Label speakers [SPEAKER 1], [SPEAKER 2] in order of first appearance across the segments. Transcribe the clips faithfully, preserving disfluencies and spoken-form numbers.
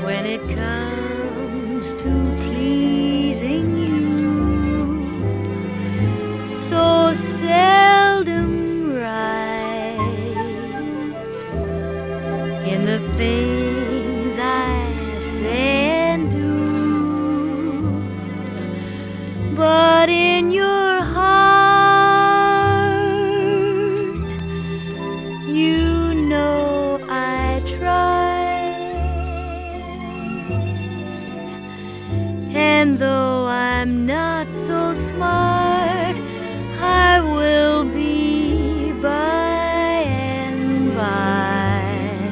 [SPEAKER 1] when it comes to pleasing you, so seldom right in the things I say and do, but in your heart, you know I try. And though I'm not so smart, I will be by and by.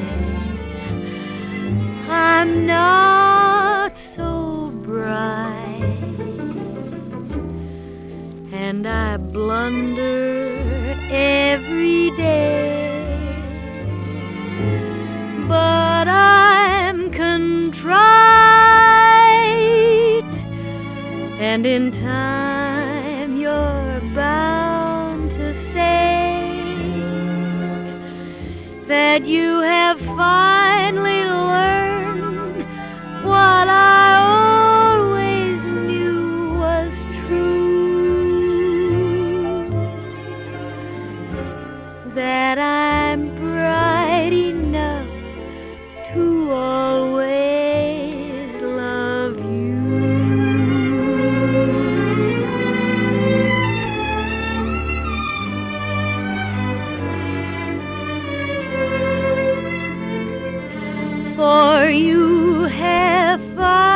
[SPEAKER 1] I'm not so bright, and I blunder every day, but I'm contrite, and in time you're bound to say that you have finally learned what I always knew was true, that I'm bright enough to always love you. For you have found